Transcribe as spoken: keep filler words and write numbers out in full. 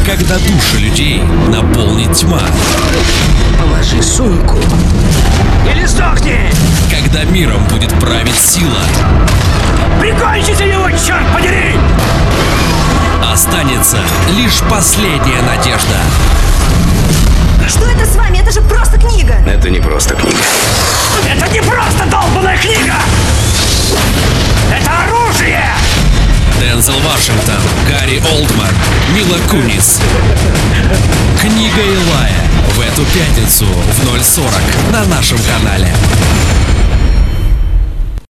Когда души людей наполнит тьма. Положи сумку или сдохни! Когда миром будет править сила. Прикончите его, черт подери! Останется лишь последняя надежда. Что это с вами? Это же просто книга! Это не просто книга. Это не просто долбаная книга! Это оружие! Дензел Вашингтон, Гарри Олдман, Мила Кунис. Книга Илая. В эту пятницу в ноль сорок на нашем канале.